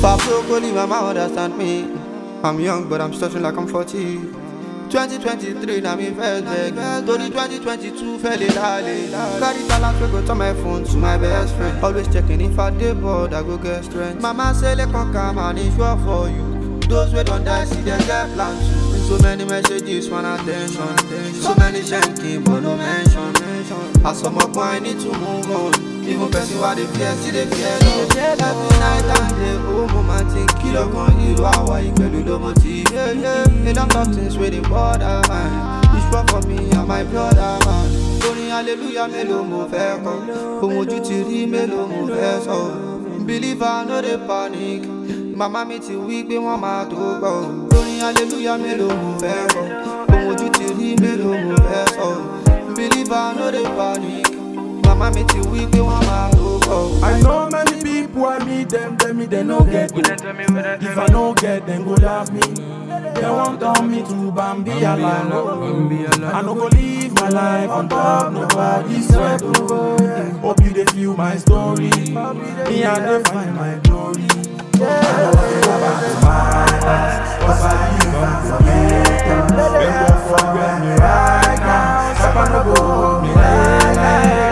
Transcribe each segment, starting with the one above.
I broke, only mama understand me. I'm young, but I'm stretching like I'm 40. 2023, now me first beg. Tony 2022, fell in alley. Carry talent, we go to my phone to my best friend. Always checking if I dey bored, I go get strength. Mama say, let come come and it's sure for you. Those who don't die, see them get plans too. So many messages, want attention. So many shanking, but no mention. As some up, I need to move on. Even person what they fear, see they fear love. Every night and day, oh mama think kilo con hero, how I pẹ̀lú ló motive. A lot of things where they bother man. It's wrong for me and my brother man. Orin hallelujah mélòó mo fẹ́ kọ, ohun ojú ti rí mélòó mo fẹ́ sọ. Believer no dey panic, mama mi ti wí pé wọ́n máa tó gbọ́. Orin hallelujah mélòó mo fẹ́ kọ, ohun ojú ti rí mélòó mo fẹ́ sọ. Believer no dey panic. Mama me till we be one man go. I know many people, I meet them, tell me they no get me. If I no get, then go love me. They won't tell me to Bambi alive. I no go live my life on top nobody's sweat. Hope you they feel my story. Me and they find my glory. I know I go back to my past, 'cause I live and forget. They won't forget me right now. Papa no go hold me like that.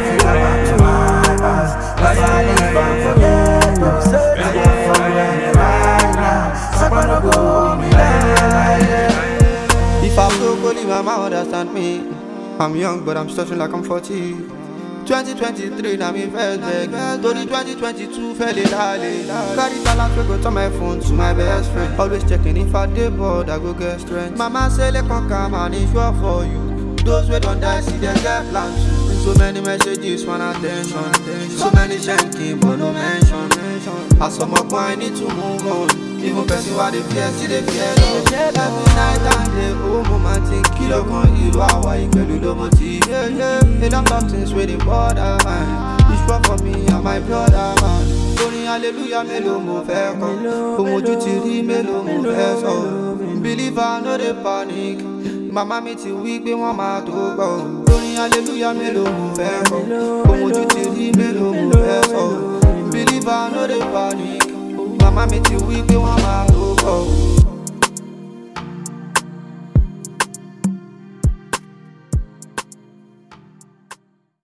If I broke, only mama understand me. I'm young, but I'm stretching like I'm 40. 2023, now me first beg. Tony 2022, fell in alley. Carry talent, we go to my phone to my best friend. Always checking if I dey bored, I go get strength. Mama say, let come come and it's sure for you. Those who don't die, see them get plans too. So many messages, want attention. So many shanking, but no mention. As some up, I need to move on. Even person what they fear, see they fear love. Every night and day, oh mama think kilo con hero, how I pẹ̀lú ló motive. A lot of things where they bother man. It's wrong for me and my brother man. Orin hallelujah mélòó mo fẹ́ kọ, ohun ojú ti rí mélòó mo fẹ́ sọ. Believer no dey panic, mama mi ti wí pé wọ́n máa tó gbọ́. Orin hallelujah mélòó mo fẹ́ kọ, ohun ojú ti rí mélòó mo fẹ́ sọ. Believer no dey panic, mama mi ti wí pé wọ́n máa tó gbọ́.